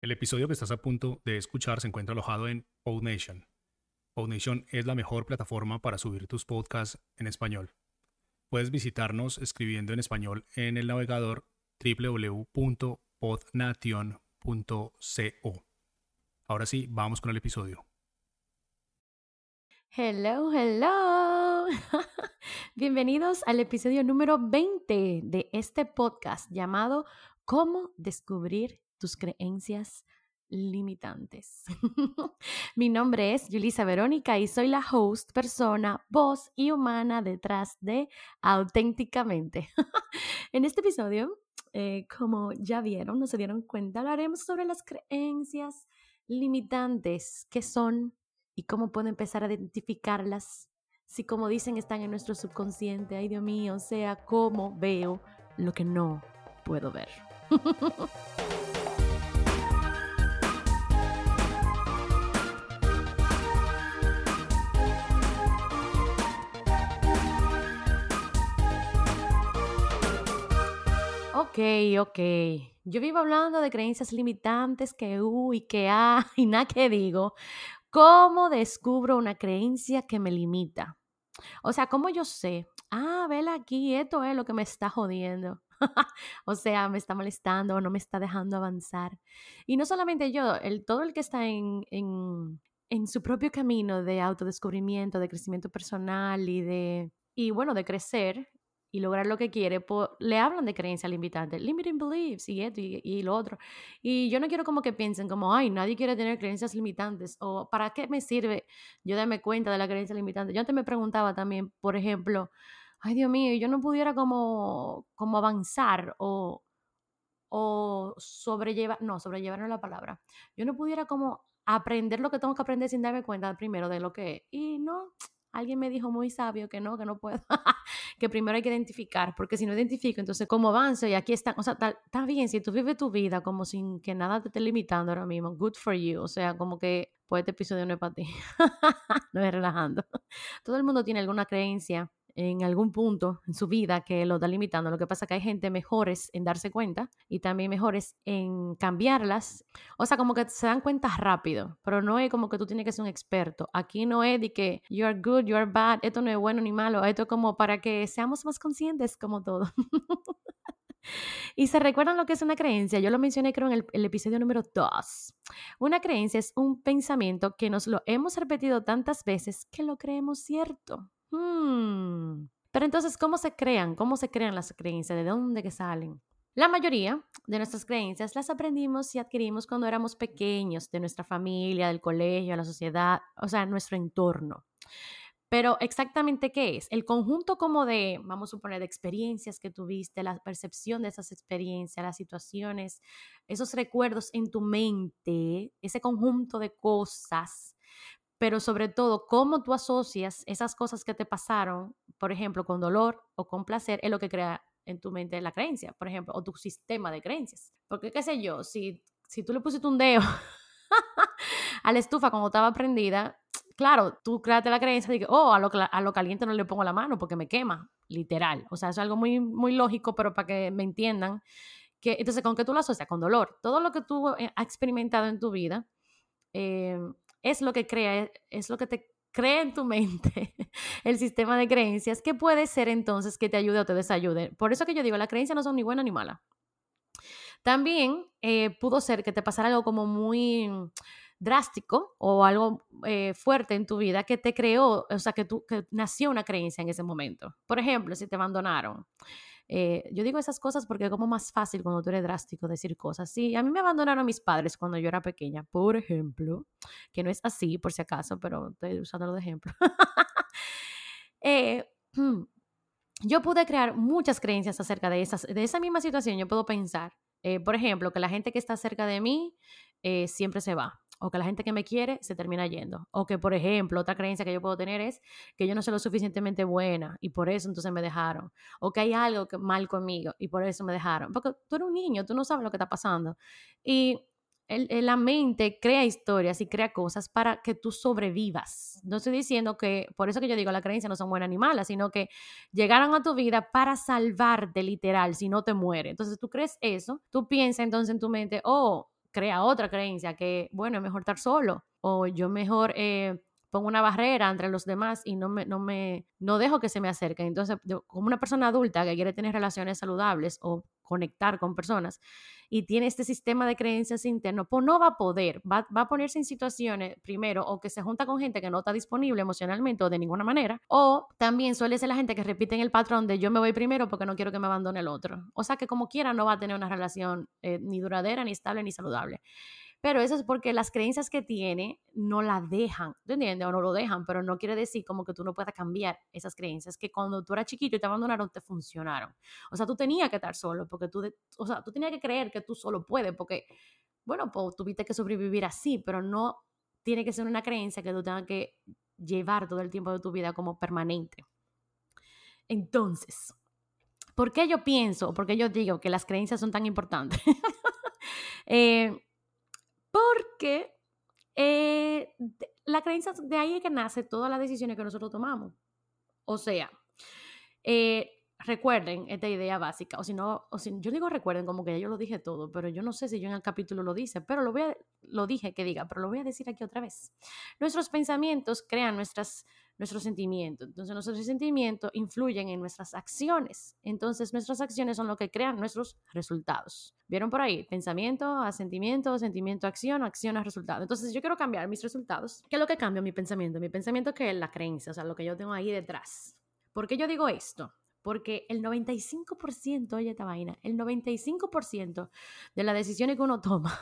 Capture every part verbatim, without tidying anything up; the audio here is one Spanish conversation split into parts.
El episodio que estás a punto de escuchar se encuentra alojado en PodNation. PodNation es la mejor plataforma para subir tus podcasts en español. Puedes visitarnos escribiendo en español en el navegador doble u doble u doble u punto podnation punto co. Ahora sí, vamos con el episodio. Hello, hello. Bienvenidos al episodio número veinte de este podcast llamado ¿Cómo descubrir tus creencias limitantes? Mi nombre es Yulisa Verónica y soy la host, persona, voz y humana detrás de Auténticamente. En este episodio, eh, como ya vieron, no se dieron cuenta, hablaremos sobre las creencias limitantes, qué son y cómo puedo empezar a identificarlas. Si, como dicen, están en nuestro subconsciente, ay Dios mío, o sea, cómo veo lo que no puedo ver. Ok, ok. Yo vivo hablando de creencias limitantes, que uy, que ah, y nada que digo. ¿Cómo descubro una creencia que me limita? O sea, ¿cómo yo sé? Ah, vela aquí, esto es lo que me está jodiendo. O sea, me está molestando o no me está dejando avanzar. Y no solamente yo, el, todo el que está en, en, en su propio camino de autodescubrimiento, de crecimiento personal y de, y bueno, de crecer y lograr lo que quiere, pues, le hablan de creencias limitantes, limiting beliefs y esto y, y lo otro. Y yo no quiero como que piensen como, ay, nadie quiere tener creencias limitantes o ¿para qué me sirve yo darme cuenta de la creencia limitante? Yo antes me preguntaba también, por ejemplo, ay Dios mío, yo no pudiera como, como avanzar o, o sobrellevar, no, sobrellevar no es la palabra, yo no pudiera como aprender lo que tengo que aprender sin darme cuenta primero de lo que es. Y no, alguien me dijo muy sabio que no, que no puedo, que primero hay que identificar, porque si no identifico, entonces cómo avanzo y aquí está, o sea, está, está bien, si tú vives tu vida como sin que nada te esté limitando ahora mismo, good for you, o sea, como que pues este episodio no es para ti, no es relajando. Todo el mundo tiene alguna creencia en algún punto en su vida que lo está limitando. Lo que pasa es que hay gente mejores en darse cuenta y también mejores en cambiarlas. O sea, como que se dan cuenta rápido, pero no es como que tú tienes que ser un experto. Aquí no es de que you are good, you are bad, esto no es bueno ni malo, esto es como para que seamos más conscientes como todo. Y se recuerdan lo que es una creencia. Yo lo mencioné creo en el, el episodio número dos. Una creencia es un pensamiento que nos lo hemos repetido tantas veces que lo creemos cierto. Hmm. Pero entonces, ¿cómo se crean? ¿Cómo se crean las creencias? ¿De dónde que salen? La mayoría de nuestras creencias las aprendimos y adquirimos cuando éramos pequeños, de nuestra familia, del colegio, la sociedad, o sea, nuestro entorno. Pero exactamente qué es, el conjunto como de, vamos a suponer, de experiencias que tuviste, la percepción de esas experiencias, las situaciones, esos recuerdos en tu mente, ese conjunto de cosas, pero sobre todo cómo tú asocias esas cosas que te pasaron, por ejemplo, con dolor o con placer, es lo que crea en tu mente la creencia, por ejemplo, o tu sistema de creencias. Porque qué sé yo, si, si tú le pusiste un dedo a la estufa cuando estaba prendida, claro, tú creaste la creencia de que, oh, a lo, a lo caliente no le pongo la mano porque me quema, literal. O sea, eso es algo muy, muy lógico, pero para que me entiendan. Que, entonces, ¿con qué tú lo asocias? Con dolor. Todo lo que tú eh, has experimentado en tu vida eh, es lo que crea, es lo que te crea en tu mente el sistema de creencias que puede ser entonces que te ayude o te desayude. Por eso que yo digo, las creencias no son ni buenas ni malas. También eh, pudo ser que te pasara algo como muy drástico o algo eh, fuerte en tu vida que te creó, o sea, que, tú, que nació una creencia en ese momento. Por ejemplo, si te abandonaron. Eh, yo digo esas cosas porque es como más fácil cuando tú eres drástico decir cosas. Sí, a mí me abandonaron mis padres cuando yo era pequeña, por ejemplo, que no es así por si acaso, pero estoy usándolo de ejemplo. eh, yo pude crear muchas creencias acerca de, esas, de esa misma situación. Yo puedo pensar, eh, por ejemplo, que la gente que está cerca de mí eh, siempre se va, o que la gente que me quiere se termina yendo, o que, por ejemplo, otra creencia que yo puedo tener es que yo no soy lo suficientemente buena y por eso entonces me dejaron, o que hay algo que, mal conmigo y por eso me dejaron, porque tú eres un niño, tú no sabes lo que está pasando. Y el, el, la mente crea historias y crea cosas para que tú sobrevivas. No estoy diciendo que, por eso que yo digo, las creencias no son buenas ni malas, sino que llegaron a tu vida para salvarte literal, si no te mueres. Entonces tú crees eso, tú piensas entonces en tu mente, oh, crea otra creencia que, bueno, es mejor estar solo, o yo mejor eh, pongo una barrera entre los demás y no me, no me, no dejo que se me acerquen. Entonces, yo, como una persona adulta que quiere tener relaciones saludables o conectar con personas y tiene este sistema de creencias interno, pues no va a poder, va, va a ponerse en situaciones, primero, o que se junta con gente que no está disponible emocionalmente o de ninguna manera, o también suele ser la gente que repite en el patrón de yo me voy primero porque no quiero que me abandone el otro. O sea que como quiera no va a tener una relación eh, ni duradera, ni estable, ni saludable. Pero eso es porque las creencias que tiene no la dejan, ¿tú entiendes? O no lo dejan, pero no quiere decir como que tú no puedas cambiar esas creencias que cuando tú eras chiquito y te abandonaron, te funcionaron. O sea, tú tenías que estar solo, porque tú, de, o sea, tú tenías que creer que tú solo puedes, porque, bueno, pues tuviste que sobrevivir así, pero no tiene que ser una creencia que tú tengas que llevar todo el tiempo de tu vida como permanente. Entonces, ¿por qué yo pienso, o por qué yo digo que las creencias son tan importantes? eh, Porque eh, la creencia, de ahí es que nace todas las decisiones que nosotros tomamos. O sea, eh, recuerden esta idea básica, o si no, o si, yo digo recuerden como que ya yo lo dije todo, pero yo no sé si yo en el capítulo lo dice, pero lo, voy a, lo dije que diga, pero lo voy a decir aquí otra vez. Nuestros pensamientos crean nuestras, nuestros sentimientos, entonces nuestros sentimientos influyen en nuestras acciones, entonces nuestras acciones son lo que crean nuestros resultados. ¿Vieron por ahí? Pensamiento a sentimiento, sentimiento a acción, acción a resultado. Entonces yo quiero cambiar mis resultados. ¿Qué es lo que cambia mi pensamiento? Mi pensamiento que es la creencia, o sea, lo que yo tengo ahí detrás. ¿Por qué yo digo esto? Porque el noventa y cinco por ciento, oye esta vaina, el noventa y cinco por ciento de las decisiones que uno toma,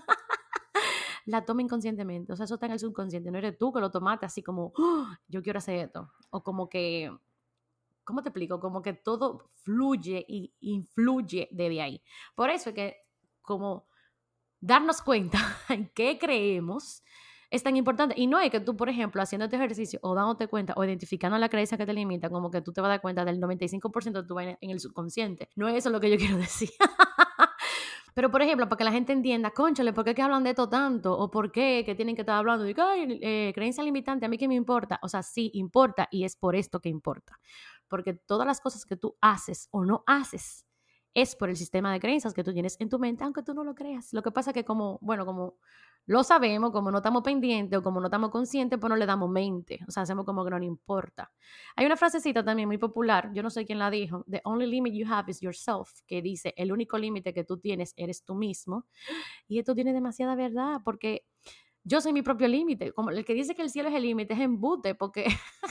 la toma inconscientemente. O sea, eso está en el subconsciente. No eres tú que lo tomaste así como, oh, yo quiero hacer esto. O como que, ¿cómo te explico? Como que todo fluye y influye desde ahí. Por eso es que como darnos cuenta en qué creemos es tan importante. Y no es que tú, por ejemplo, haciendo este ejercicio o dándote cuenta o identificando la creencia que te limita, como que tú te vas a dar cuenta del noventa y cinco por ciento de tu vaina en el subconsciente. No es eso lo que yo quiero decir. Pero, por ejemplo, para que la gente entienda, cónchale, ¿por qué es que hablan de esto tanto? ¿O por qué que tienen que estar hablando de, ay, eh, creencia limitante, a mí qué me importa? O sea, sí, importa y es por esto que importa. Porque todas las cosas que tú haces o no haces es por el sistema de creencias que tú tienes en tu mente, aunque tú no lo creas. Lo que pasa es que como, bueno, como lo sabemos, como no estamos pendientes o como no estamos conscientes, pues no le damos mente. O sea, hacemos como que no nos importa. Hay una frasecita también muy popular, yo no sé quién la dijo, the only limit you have is yourself, que dice, el único límite que tú tienes eres tú mismo. Y esto tiene demasiada verdad, porque yo soy mi propio límite. Como el que dice que el cielo es el límite es embute, porque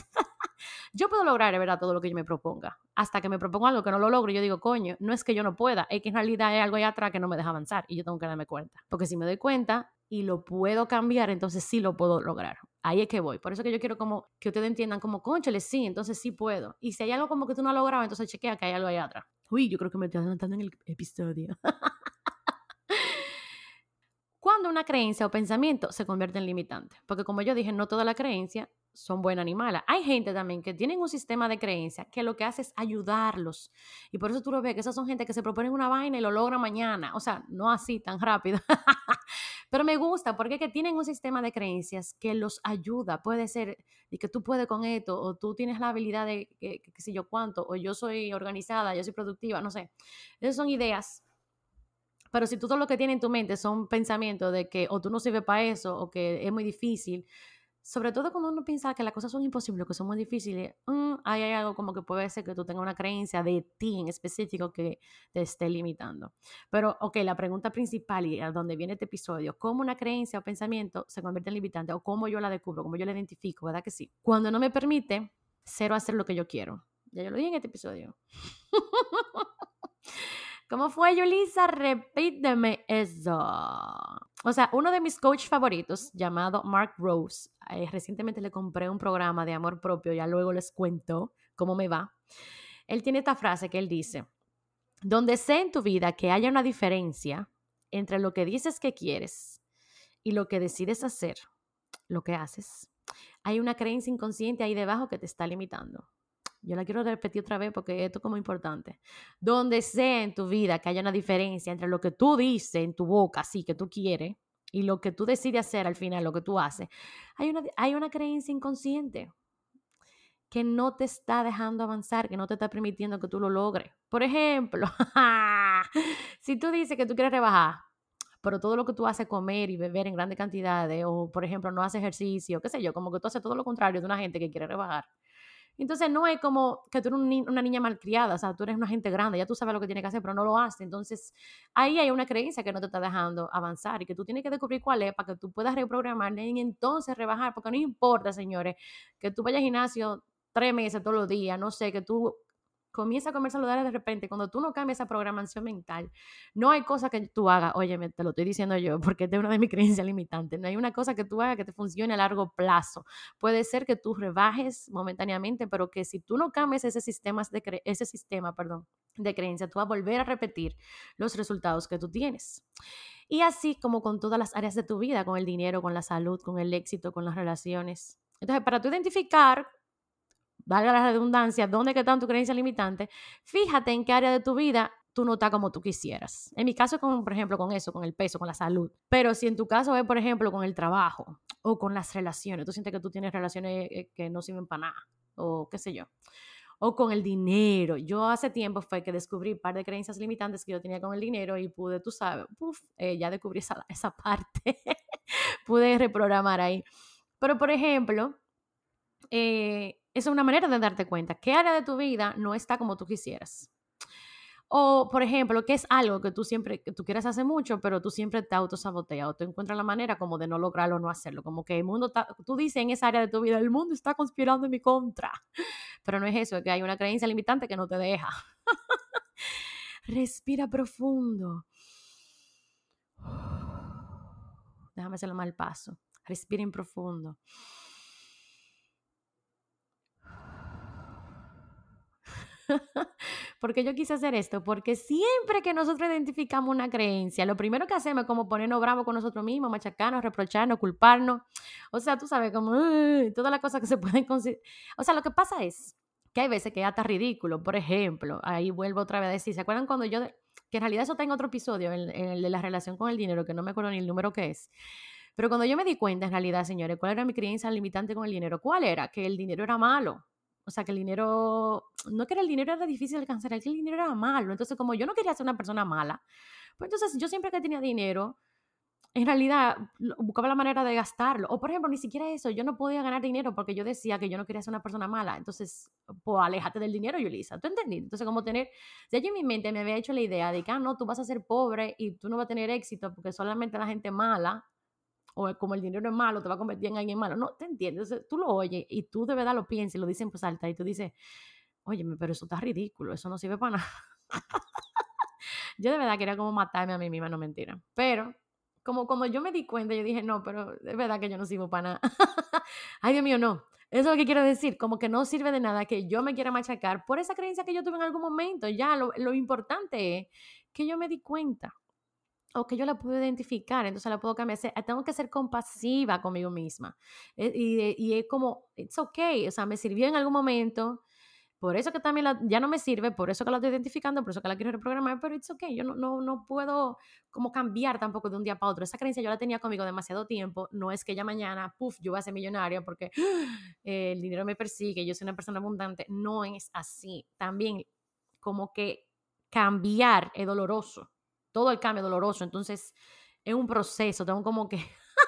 yo puedo lograr, de verdad, todo lo que yo me proponga. Hasta que me propongo algo que no lo logro, yo digo, coño, no es que yo no pueda, es que en realidad hay algo allá atrás que no me deja avanzar y yo tengo que darme cuenta. Porque si me doy cuenta y lo puedo cambiar, entonces sí lo puedo lograr. Ahí es que voy. Por eso que yo quiero como que ustedes entiendan como, cónchale, sí, entonces sí puedo. Y si hay algo como que tú no has logrado, entonces chequea que hay algo allá atrás. Uy, yo creo que me estoy adelantando en el episodio. Cuando una creencia o pensamiento se convierte en limitante. Porque como yo dije, no toda la creencia son buenas ni malas. Hay gente también que tienen un sistema de creencia que lo que hace es ayudarlos. Y por eso tú lo ves, que esas son gente que se proponen una vaina y lo logran mañana. O sea, no así tan rápido. Pero me gusta porque es que tienen un sistema de creencias que los ayuda. Puede ser de que tú puedes con esto, o tú tienes la habilidad de que, que, que sé yo cuánto, o yo soy organizada, yo soy productiva, no sé. Esas son ideas. Pero si tú todo lo que tienes en tu mente son pensamientos de que o tú no sirves para eso o que es muy difícil, sobre todo cuando uno piensa que las cosas son imposibles, que son muy difíciles, mmm, ahí hay algo como que puede ser que tú tengas una creencia de ti en específico que te esté limitando. Pero, ok, la pregunta principal y a donde viene este episodio, ¿cómo una creencia o pensamiento se convierte en limitante? O cómo yo la descubro, cómo yo la identifico, ¿verdad que sí? Cuando no me permite cero hacer lo que yo quiero. Ya yo lo dije en este episodio. ¿Cómo fue, Yulisa? Repíteme eso. O sea, uno de mis coaches favoritos, llamado Mark Rose, eh, recientemente le compré un programa de amor propio, ya luego les cuento cómo me va. Él tiene esta frase que él dice, donde sea en tu vida que haya una diferencia entre lo que dices que quieres y lo que decides hacer, lo que haces, hay una creencia inconsciente ahí debajo que te está limitando. Yo la quiero repetir otra vez porque esto es como importante. Donde sea en tu vida que haya una diferencia entre lo que tú dices en tu boca, así que tú quieres, y lo que tú decides hacer al final, lo que tú haces, hay una, hay una creencia inconsciente que no te está dejando avanzar, que no te está permitiendo que tú lo logres. Por ejemplo, si tú dices que tú quieres rebajar, pero todo lo que tú haces, comer y beber en grandes cantidades, o por ejemplo, no haces ejercicio, qué sé yo, como que tú haces todo lo contrario de una gente que quiere rebajar. Entonces no es como que tú eres un ni- una niña malcriada, o sea, tú eres una gente grande, ya tú sabes lo que tienes que hacer, pero no lo haces. Entonces ahí hay una creencia que no te está dejando avanzar y que tú tienes que descubrir cuál es para que tú puedas reprogramarla y entonces rebajar, porque no importa, señores, que tú vayas al gimnasio tres meses todos los días, no sé, que tú comienzas a comer saludable de repente, cuando tú no cambias esa programación mental, no hay cosa que tú hagas, oye, te lo estoy diciendo yo, porque esta es una de mis creencias limitantes, no hay una cosa que tú hagas que te funcione a largo plazo. Puede ser que tú rebajes momentáneamente, pero que si tú no cambias ese sistema de, cre ese sistema, perdón, de creencia, tú vas a volver a repetir los resultados que tú tienes. Y así como con todas las áreas de tu vida, con el dinero, con la salud, con el éxito, con las relaciones. Entonces, para tú identificar, valga la redundancia, dónde que están tus creencias limitantes, fíjate en qué área de tu vida tú no estás como tú quisieras. En mi caso, con, por ejemplo, con eso, con el peso, con la salud. Pero si en tu caso es, por ejemplo, con el trabajo o con las relaciones, tú sientes que tú tienes relaciones eh, que no sirven para nada, o qué sé yo, o con el dinero. Yo hace tiempo fue que descubrí un par de creencias limitantes que yo tenía con el dinero y pude, tú sabes, uf, eh, ya descubrí esa, esa parte, pude reprogramar ahí. Pero, por ejemplo, eh, esa es una manera de darte cuenta qué área de tu vida no está como tú quisieras. O, por ejemplo, que es algo que tú siempre, que tú quieres hacer mucho, pero tú siempre te autosaboteas o te encuentras la manera como de no lograrlo o no hacerlo. Como que el mundo está, tú dices en esa área de tu vida, el mundo está conspirando en mi contra. Pero no es eso, es que hay una creencia limitante que no te deja. Respira profundo. Déjame hacerlo mal paso. Respiren profundo. Porque yo quise hacer esto, porque siempre que nosotros identificamos una creencia, lo primero que hacemos es como ponernos bravos con nosotros mismos, machacarnos, reprocharnos, culparnos. O sea, tú sabes, como uh, todas las cosas que se pueden considerar. O sea, lo que pasa es que hay veces que es hasta ridículo. Por ejemplo, ahí vuelvo otra vez a decir, ¿se acuerdan cuando yo, que en realidad eso está en otro episodio, en, en el de la relación con el dinero, que no me acuerdo ni el número que es? Pero cuando yo me di cuenta, en realidad, señores, ¿cuál era mi creencia limitante con el dinero? ¿Cuál era? Que el dinero era malo. O sea, que el dinero, no que era el dinero era difícil de alcanzar, es que el dinero era malo. Entonces, como yo no quería ser una persona mala, pues entonces yo siempre que tenía dinero, en realidad buscaba la manera de gastarlo. O por ejemplo, ni siquiera eso, yo no podía ganar dinero porque yo decía que yo no quería ser una persona mala. Entonces, pues aléjate del dinero, Yulisa. ¿Tú entendí? Entonces, como tener, ya yo en mi mente me había hecho la idea de que, ah, no, tú vas a ser pobre y tú no vas a tener éxito porque solamente la gente mala, o como el dinero es malo, te va a convertir en alguien malo. No, te entiendes. Entonces, tú lo oyes y tú de verdad lo piensas y lo dicen pues alta y tú dices, óyeme, pero eso está ridículo, eso no sirve para nada. Yo de verdad quería como matarme a mí misma, no mentira. Pero como cuando yo me di cuenta, yo dije, no, pero es verdad que yo no sirvo para nada. Ay, Dios mío, no. Eso es lo que quiero decir, como que no sirve de nada que yo me quiera machacar por esa creencia que yo tuve en algún momento. Ya, lo, lo importante es que yo me di cuenta o que yo la puedo identificar, entonces la puedo cambiar. Tengo que ser compasiva conmigo misma. Eh, Y, y es como, it's okay, o sea, me sirvió en algún momento, por eso que también la- ya no me sirve, por eso que la estoy identificando, por eso que la quiero reprogramar, pero it's okay, yo no, no, no puedo como cambiar tampoco de un día para otro. Esa creencia yo la tenía conmigo demasiado tiempo, no es que ya mañana, puff, yo voy a ser millonaria porque eh, el dinero me persigue, yo soy una persona abundante, no es así. También como que cambiar es doloroso, todo el cambio es doloroso, entonces es un proceso, tengo como que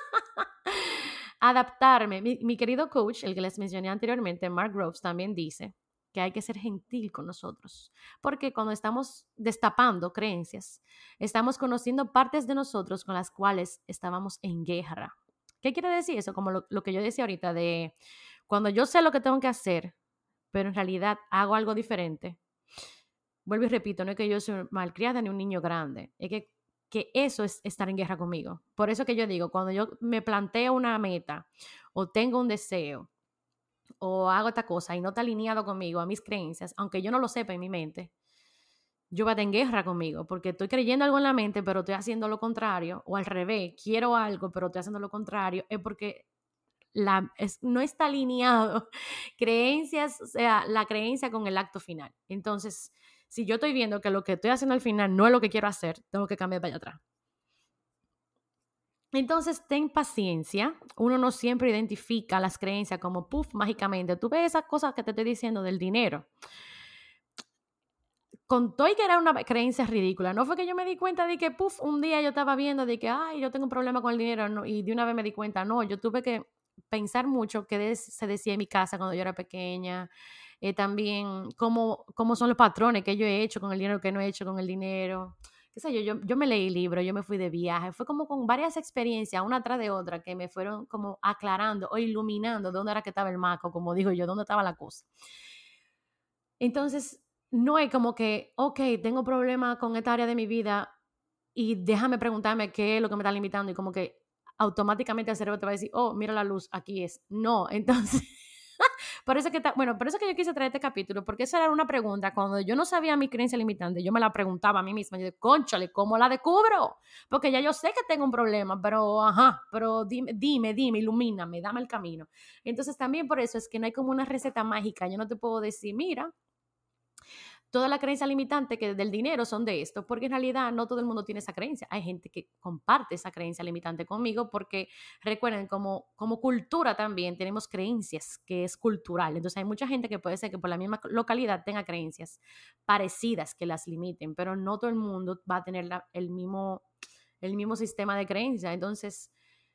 adaptarme. Mi, mi querido coach, el que les mencioné anteriormente, Mark Groves, también dice que hay que ser gentil con nosotros, porque cuando estamos destapando creencias, estamos conociendo partes de nosotros con las cuales estábamos en guerra. ¿Qué quiere decir eso? Como lo, lo que yo decía ahorita de cuando yo sé lo que tengo que hacer, pero en realidad hago algo diferente. Vuelvo y repito, no es que yo soy malcriada ni un niño grande, es que, que eso es estar en guerra conmigo. Por eso que yo digo, cuando yo me planteo una meta o tengo un deseo o hago esta cosa y no está alineado conmigo, a mis creencias, aunque yo no lo sepa en mi mente, yo voy a estar en guerra conmigo porque estoy creyendo algo en la mente, pero estoy haciendo lo contrario, o al revés, quiero algo, pero estoy haciendo lo contrario, es porque la, es, no está alineado creencias, o sea, la creencia con el acto final. Entonces, si yo estoy viendo que lo que estoy haciendo al final no es lo que quiero hacer, tengo que cambiar para allá atrás. Entonces, ten paciencia. Uno no siempre identifica las creencias como, puff, mágicamente. Tú ves esas cosas que te estoy diciendo del dinero. con todo y que era una creencia ridícula, no fue que yo me di cuenta de que, puf, un día yo estaba viendo de que, ay, yo tengo un problema con el dinero, no, y de una vez me di cuenta, no, yo tuve que pensar mucho qué des- se decía en mi casa cuando yo era pequeña, eh, también cómo, cómo son los patrones que yo he hecho con el dinero, que no he hecho con el dinero, qué sé yo, yo, yo me leí libros, yo me fui de viaje, fue como con varias experiencias, una tras de otra, que me fueron como aclarando o iluminando dónde era que estaba el maco, como digo yo, dónde estaba la cosa. Entonces, no es como que, ok, tengo problemas con esta área de mi vida y déjame preguntarme qué es lo que me está limitando y como que automáticamente el cerebro te va a decir, oh, mira la luz, aquí es. No, entonces, por eso que, ta- bueno, por eso que yo quise traer este capítulo, porque esa era una pregunta, cuando yo no sabía mi creencia limitante, yo me la preguntaba a mí misma, yo de, cónchale, ¿cómo la descubro? Porque ya yo sé que tengo un problema, pero, ajá, pero dime, dime, dime, ilumíname, dame el camino. Entonces, también por eso es que no hay como una receta mágica, yo no te puedo decir, mira, toda la creencia limitante que del dinero son de esto, porque en realidad no todo el mundo tiene esa creencia. Hay gente que comparte esa creencia limitante conmigo porque recuerden, como, como cultura también tenemos creencias que es cultural. Entonces hay mucha gente que puede ser que por la misma localidad tenga creencias parecidas que las limiten, pero no todo el mundo va a tener la, el, mismo, el mismo sistema de creencia. Entonces,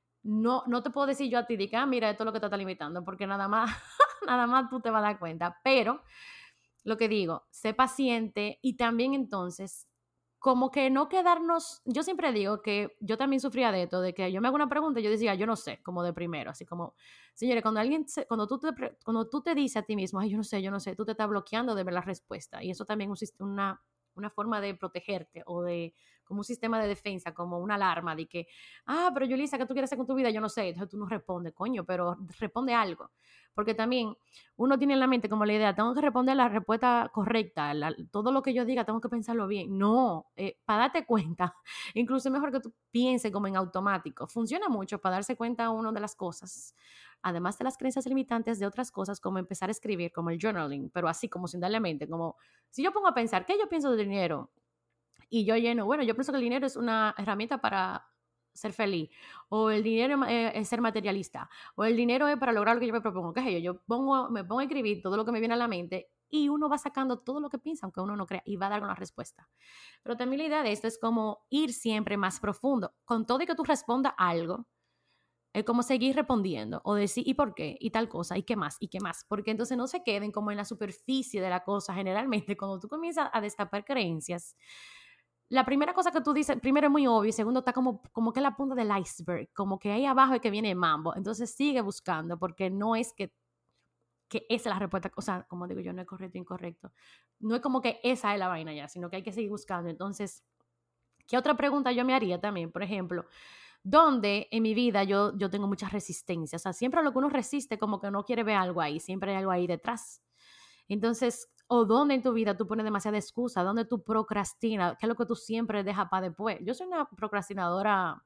no, no te puedo decir yo a ti, de que, ah, mira, esto es lo que te está limitando, porque nada más, nada más tú te vas a dar cuenta. Pero lo que digo, sé paciente y también entonces, como que no quedarnos, yo siempre digo que yo también sufría de esto, de que yo me hago una pregunta y yo decía, yo no sé, como de primero, así como, señores, cuando alguien, se, cuando, tú te, cuando tú te dices a ti mismo, ay, yo no sé, yo no sé, tú te estás bloqueando de ver la respuesta y eso también es una, una forma de protegerte o de, como un sistema de defensa, como una alarma de que, ah, pero Yulisa, ¿qué tú quieres hacer con tu vida? Yo no sé, entonces tú no respondes, coño, pero responde algo, porque también uno tiene en la mente como la idea, tengo que responder la respuesta correcta, la, todo lo que yo diga tengo que pensarlo bien. No, eh, para darte cuenta, incluso es mejor que tú pienses como en automático. Funciona mucho para darse cuenta uno de las cosas, además de las creencias limitantes de otras cosas, como empezar a escribir, como el journaling, pero así como sin darle mente, como si yo pongo a pensar, ¿qué yo pienso del dinero? Y yo lleno, bueno, yo pienso que el dinero es una herramienta para ser feliz, o el dinero es, es ser materialista, o el dinero es para lograr lo que yo me propongo, qué sé yo, yo pongo, me pongo a escribir todo lo que me viene a la mente y uno va sacando todo lo que piensa, aunque uno no crea, y va a dar una respuesta. Pero también la idea de esto es como ir siempre más profundo, con todo y que tú respondas algo, es como seguir respondiendo o decir, ¿y por qué? Y tal cosa, ¿y qué más? ¿Y qué más? Porque entonces no se queden como en la superficie de la cosa. Generalmente, cuando tú comienzas a destapar creencias, la primera cosa que tú dices, primero es muy obvio, y segundo está como, como que la punta del iceberg, como que ahí abajo es que viene el mambo. Entonces sigue buscando, porque no es que, que esa es la respuesta, o sea, como digo yo, no es correcto o incorrecto. No es como que esa es la vaina ya, sino que hay que seguir buscando. Entonces, ¿qué otra pregunta yo me haría también? Por ejemplo, ¿dónde en mi vida yo, yo tengo mucha resistencia? O sea, siempre lo que uno resiste como que no quiere ver algo ahí, siempre hay algo ahí detrás. Entonces, o dónde en tu vida tú pones demasiada excusa, dónde tú procrastinas, qué es lo que tú siempre dejas para después. Yo soy una procrastinadora,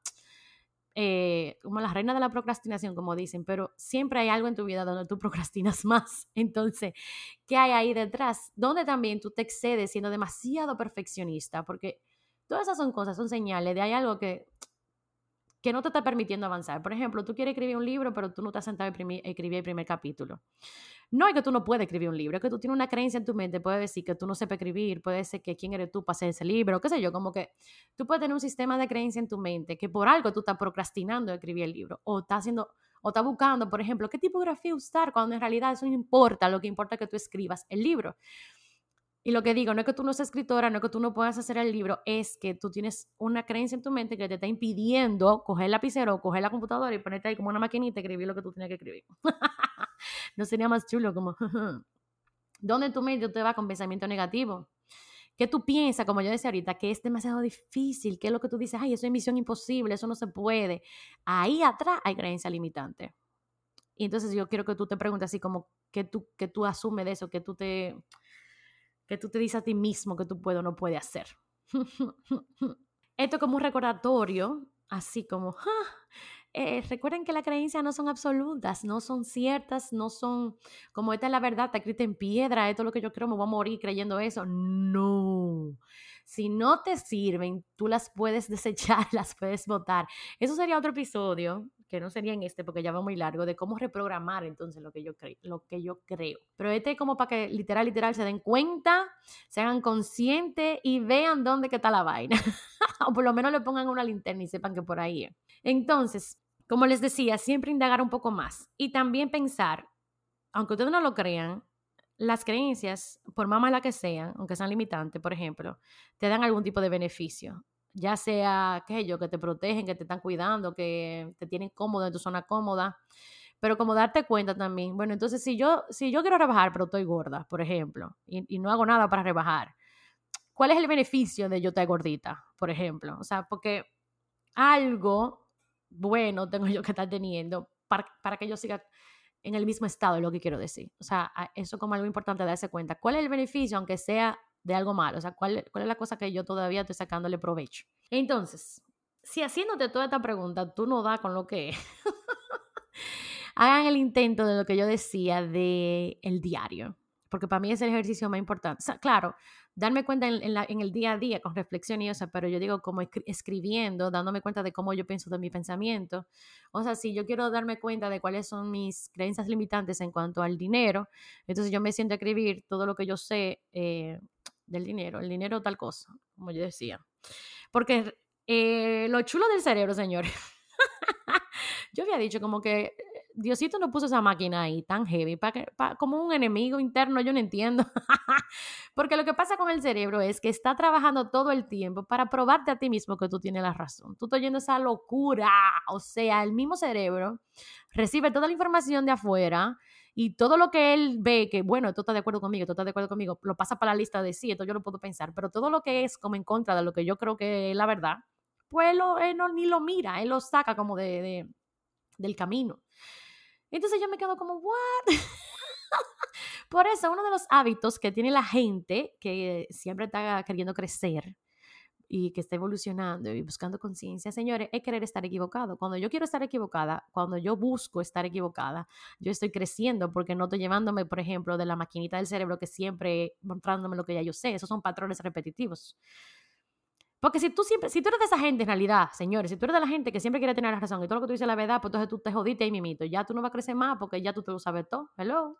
eh, como la reina de la procrastinación, como dicen, pero siempre hay algo en tu vida donde tú procrastinas más. Entonces, ¿qué hay ahí detrás? Donde también tú te excedes siendo demasiado perfeccionista, porque todas esas son cosas, son señales de hay algo que que no te está permitiendo avanzar. Por ejemplo, tú quieres escribir un libro, pero tú no te has sentado a escribir el primer capítulo. No es que tú no puedes escribir un libro, es que tú tienes una creencia en tu mente, puede decir que tú no sepas escribir, puede ser que quién eres tú para hacer ese libro, qué sé yo, como que tú puedes tener un sistema de creencia en tu mente que por algo tú estás procrastinando de escribir el libro, o estás haciendo, o estás buscando, por ejemplo, qué tipografía usar, cuando en realidad eso no importa, lo que importa es que tú escribas el libro. Y lo que digo, no es que tú no seas escritora, no es que tú no puedas hacer el libro, es que tú tienes una creencia en tu mente que te está impidiendo coger el lapicero o coger la computadora y ponerte ahí como una maquinita y escribir lo que tú tienes que escribir. No sería más chulo como, ¿dónde tu mente te va con pensamiento negativo? ¿Qué tú piensas, como yo decía ahorita, que es demasiado difícil? ¿Qué es lo que tú dices? Ay, eso es misión imposible, eso no se puede. Ahí atrás hay creencia limitante. Y entonces yo quiero que tú te preguntes así como, ¿qué tú, qué tú asumes de eso? ¿Qué tú te que tú te dices a ti mismo que tú puedes o no puedes hacer? Esto como un recordatorio, así como, ah, eh, recuerden que las creencias no son absolutas, no son ciertas, no son como esta es la verdad, está escrita en piedra, esto es lo que yo creo, me voy a morir creyendo eso. No. Si no te sirven, tú las puedes desechar, las puedes botar. Eso sería otro episodio, que no sería en este porque ya va muy largo, de cómo reprogramar entonces lo que yo creo, lo que yo creo. Pero este es como para que literal, literal se den cuenta, se hagan conscientes y vean dónde que está la vaina. O por lo menos le pongan una linterna y sepan que por ahí es. Entonces, como les decía, siempre indagar un poco más y también pensar, aunque ustedes no lo crean, las creencias, por más malas que sean, aunque sean limitantes, por ejemplo, te dan algún tipo de beneficio. Ya sea, qué sé yo, que te protegen, que te están cuidando, que te tienen cómodo en tu zona cómoda. Pero como darte cuenta también, bueno, entonces si yo, si yo quiero rebajar, pero estoy gorda, por ejemplo, y, y no hago nada para rebajar, ¿cuál es el beneficio de yo estar gordita, por ejemplo? O sea, porque algo bueno tengo yo que estar teniendo para, para que yo siga en el mismo estado, es lo que quiero decir. O sea, eso como algo importante de darse cuenta. ¿Cuál es el beneficio, aunque sea de algo malo? O sea, ¿cuál, cuál es la cosa que yo todavía estoy sacándole provecho? Entonces, si haciéndote toda esta pregunta, tú no das con lo que es, hagan el intento de lo que yo decía de el diario, porque para mí es el ejercicio más importante. O sea, claro, darme cuenta en, en, la, en el día a día con reflexión y eso, pero yo digo como escribiendo, dándome cuenta de cómo yo pienso de mi pensamiento. O sea, si yo quiero darme cuenta de cuáles son mis creencias limitantes en cuanto al dinero, entonces yo me siento a escribir todo lo que yo sé eh, del dinero, el dinero tal cosa, como yo decía. Porque eh, lo chulo del cerebro, señores, yo había dicho como que Diosito no puso esa máquina ahí tan heavy, pa que, pa, como un enemigo interno, yo no entiendo. Porque lo que pasa con el cerebro es que está trabajando todo el tiempo para probarte a ti mismo que tú tienes la razón. Tú estás oyendo esa locura. O sea, el mismo cerebro recibe toda la información de afuera y todo lo que él ve, que bueno, tú estás de acuerdo conmigo, tú estás de acuerdo conmigo, lo pasa para la lista de sí, esto yo lo puedo pensar, pero todo lo que es como en contra de lo que yo creo que es la verdad, pues él, lo, él no, ni lo mira, él lo saca como de, de, del camino. Entonces yo me quedo como, ¿what? Por eso, uno de los hábitos que tiene la gente que siempre está queriendo crecer y que está evolucionando y buscando conciencia, señores, es querer estar equivocado. Cuando yo quiero estar equivocada, cuando yo busco estar equivocada, yo estoy creciendo porque no estoy llevándome, por ejemplo, de la maquinita del cerebro que siempre mostrándome lo que ya yo sé. Esos son patrones repetitivos. Porque si tú siempre, si tú eres de esa gente en realidad, señores, si tú eres de la gente que siempre quiere tener la razón y todo lo que tú dices es la verdad, pues entonces tú te jodiste ahí mimito, ya tú no vas a crecer más porque ya tú te lo sabes todo, hello.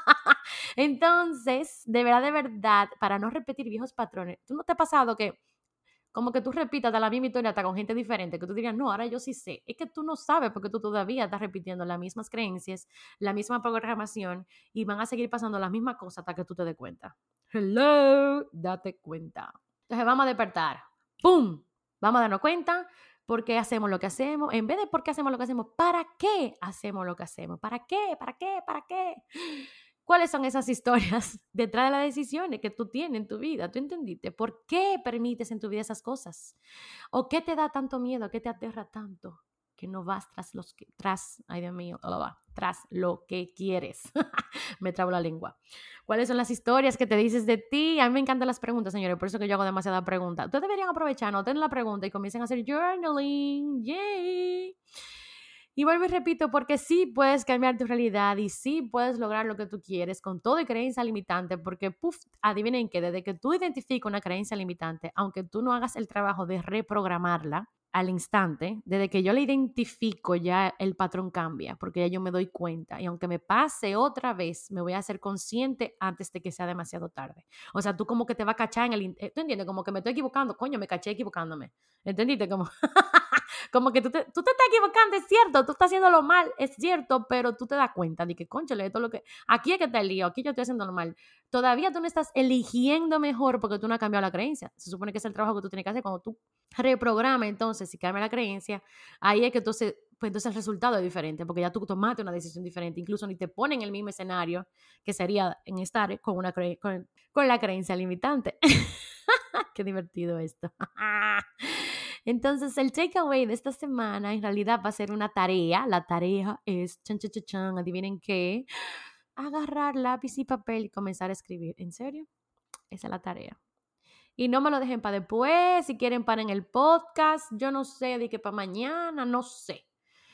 Entonces, de verdad, de verdad, para no repetir viejos patrones, ¿tú no te ha pasado que como que tú repitas de la misma historia hasta con gente diferente, que tú dirías, no, ahora yo sí sé? Es que tú no sabes porque tú todavía estás repitiendo las mismas creencias, la misma programación y van a seguir pasando las mismas cosas hasta que tú te des cuenta. Hello, date cuenta. Entonces vamos a despertar. ¡Pum! Vamos a darnos cuenta por qué hacemos lo que hacemos. En vez de por qué hacemos lo que hacemos, ¿para qué hacemos lo que hacemos? ¿Para qué? ¿Para qué? ¿Para qué? ¿Cuáles son esas historias detrás de las decisiones que tú tienes en tu vida? ¿Tú entendiste? ¿Por qué permites en tu vida esas cosas? ¿O qué te da tanto miedo? ¿Qué te aterra tanto? Que no vas tras los que, tras, ay Dios mío, oh, va, tras lo que quieres. Me trabo la lengua. ¿Cuáles son las historias que te dices de ti? A mí me encantan las preguntas, señores, por eso que yo hago demasiadas preguntas. Ustedes deberían aprovechar, noten la pregunta y comiencen a hacer journaling. ¡Yay! Y vuelvo y repito, porque sí puedes cambiar tu realidad y sí puedes lograr lo que tú quieres con todo y creencia limitante, porque, puf, adivinen que desde que tú identificas una creencia limitante, aunque tú no hagas el trabajo de reprogramarla al instante, desde que yo la identifico ya el patrón cambia, porque ya yo me doy cuenta y aunque me pase otra vez, me voy a hacer consciente antes de que sea demasiado tarde. O sea, tú como que te vas a cachar en el... ¿Tú entiendes? Como que me estoy equivocando, coño, me caché equivocándome. ¿Entendiste? Como... Como que tú te, tú te estás equivocando, es cierto, tú estás haciéndolo mal, es cierto, pero tú te das cuenta de que, cónchale, esto es lo que, aquí es que está el lío, aquí yo estoy haciéndolo mal. Todavía tú no estás eligiendo mejor porque tú no has cambiado la creencia. Se supone que es el trabajo que tú tienes que hacer cuando tú reprogramas, entonces, si cambia la creencia, ahí es que entonces, pues entonces el resultado es diferente, porque ya tú tomaste una decisión diferente, incluso ni te ponen en el mismo escenario que sería en estar con, una cre con, con la creencia limitante. Qué divertido esto. Entonces, el takeaway de esta semana en realidad va a ser una tarea. La tarea es, chan, chan, chan, chan, adivinen qué, agarrar lápiz y papel y comenzar a escribir. ¿En serio? Esa es la tarea. Y no me lo dejen para después, si quieren para en el podcast, yo no sé, de que para mañana, no sé.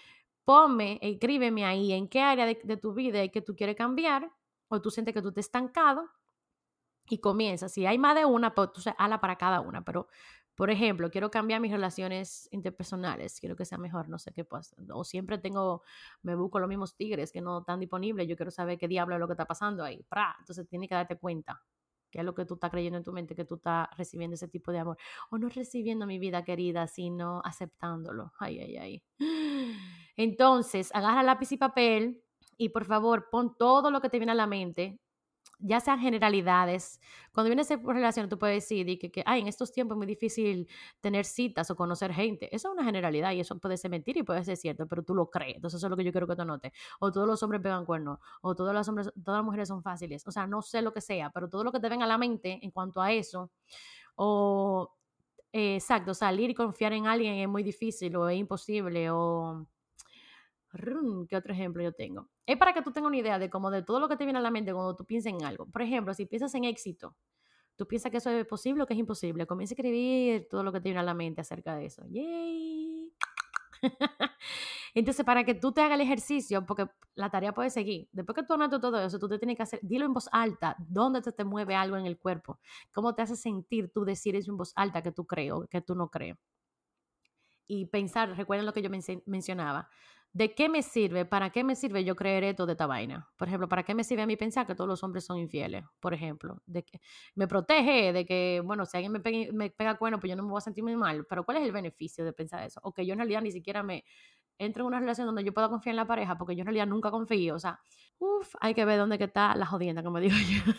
Ponme, escríbeme ahí en qué área de, de tu vida es que tú quieres cambiar o tú sientes que tú te has estancado y comienza. Si hay más de una, pues tú hazla para cada una, pero Por ejemplo, quiero cambiar mis relaciones interpersonales, quiero que sea mejor, no sé qué pasa. O siempre tengo, me busco los mismos tigres que no están disponibles, yo quiero saber qué diablo es lo que está pasando ahí. ¡Pra! Entonces tienes que darte cuenta qué es lo que tú estás creyendo en tu mente, que tú estás recibiendo ese tipo de amor. O no recibiendo mi vida querida, sino aceptándolo. Ay, ay, ay. Entonces, agarra lápiz y papel y por favor pon todo lo que te viene a la mente, ya sean generalidades. Cuando vienes por relación, tú puedes decir que, que ay, en estos tiempos es muy difícil tener citas o conocer gente. Eso es una generalidad y eso puede ser mentira y puede ser cierto, pero tú lo crees. Entonces, eso es lo que yo quiero que tú notes. O todos los hombres pegan cuernos, o todos los hombres, todas las mujeres son fáciles. O sea, no sé lo que sea, pero todo lo que te venga a la mente en cuanto a eso, o eh, exacto, salir y confiar en alguien es muy difícil o es imposible, o ¿qué otro ejemplo yo tengo? Es para que tú tengas una idea de como de todo lo que te viene a la mente cuando tú piensas en algo. Por ejemplo, si piensas en éxito, tú piensas que eso es posible o que es imposible. Comienza a escribir todo lo que te viene a la mente acerca de eso. ¡Yay! Entonces, para que tú te hagas el ejercicio, porque la tarea puede seguir. Después que tú anotas todo eso, tú te tienes que hacer, dilo en voz alta, dónde te, te mueve algo en el cuerpo, cómo te hace sentir tú decir eso en voz alta que tú crees o que tú no crees. Y pensar, recuerden lo que yo men- mencionaba, ¿de qué me sirve? ¿Para qué me sirve yo creer esto de esta vaina? Por ejemplo, ¿para qué me sirve a mí pensar que todos los hombres son infieles? Por ejemplo, de que me protege de que, bueno, si alguien me pega, me pega cuerno, pues yo no me voy a sentir muy mal. Pero ¿cuál es el beneficio de pensar eso? O que yo en realidad ni siquiera me entro en una relación donde yo pueda confiar en la pareja, porque yo en realidad nunca confío. O sea, uff, hay que ver dónde que está la jodienda, como digo yo.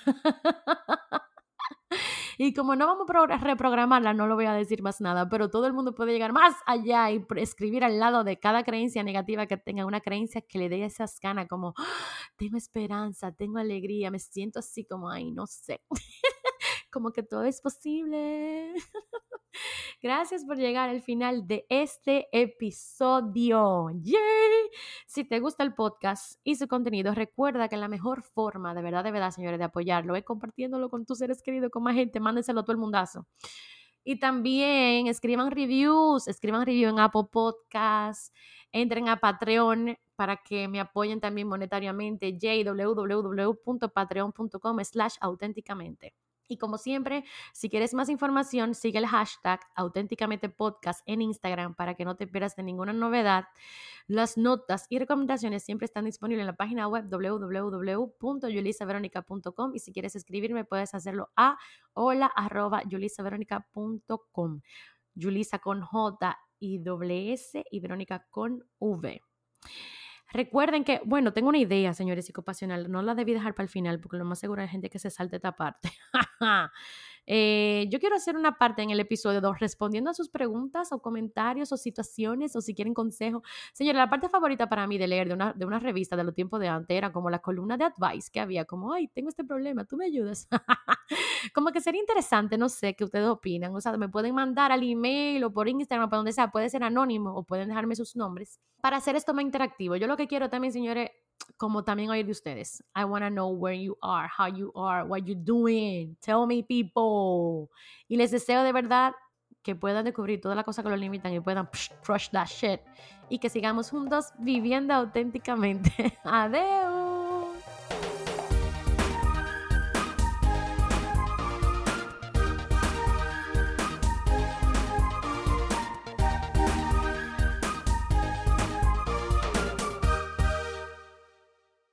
Y como no vamos a reprogramarla, no lo voy a decir más nada, pero todo el mundo puede llegar más allá y escribir al lado de cada creencia negativa que tenga, una creencia que le dé esas ganas, como, ¡oh! Tengo esperanza, tengo alegría, me siento así como, ay, no sé, como que todo es posible. Gracias por llegar al final de este episodio. ¡Yay! Si te gusta el podcast y su contenido, recuerda que la mejor forma, de verdad, de verdad, señores, de apoyarlo es compartiéndolo con tus seres queridos, con más gente, mándenselo a todo el mundazo. Y también escriban reviews, escriban review en Apple Podcasts, entren a Patreon para que me apoyen también monetariamente, www.patreon.com slash auténticamente. Y como siempre, si quieres más información, sigue el hashtag auténticamente podcast en Instagram para que no te pierdas de ninguna novedad. Las notas y recomendaciones siempre están disponibles en la página web w w w punto yulisa veronica punto com y si quieres escribirme puedes hacerlo a hola arroba yulisa veronica punto com. Yulisa con J y doble S y Verónica con V. Recuerden que, bueno, tengo una idea, señores, psicopasional, no la debí dejar para el final porque lo más seguro hay gente que se salte esta parte. eh, yo quiero hacer una parte en el episodio dos respondiendo a sus preguntas o comentarios o situaciones o si quieren consejos. Señores, la parte favorita para mí de leer de una, de una revista de los tiempos de antes era como la columna de advice que había, como, ay, tengo este problema, ¿tú me ayudas? Como que sería interesante, no sé, qué ustedes opinan. O sea, me pueden mandar al email o por Instagram, por donde sea, puede ser anónimo o pueden dejarme sus nombres para hacer esto más interactivo. Yo lo que quiero también, señores, como también oír de ustedes. I want to know where you are, how you are, what you're doing. Tell me, people. Y les deseo de verdad que puedan descubrir todas las cosas que los limitan y puedan psh, crush that shit. Y que sigamos juntos viviendo auténticamente. Adiós.